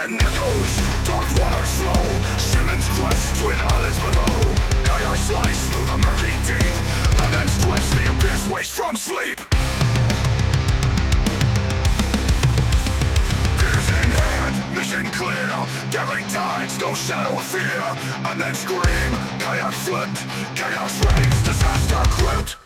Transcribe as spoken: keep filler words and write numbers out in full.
and echoes, dark water slow, Simmons quest, twin islands below. Chaos slice through the murky deep, and then splits the abyss, wakes from sleep. Gears in hand, mission clear, daring tides, no shadow of fear. And then scream, kayak flipped, chaos reigns, disaster gripped.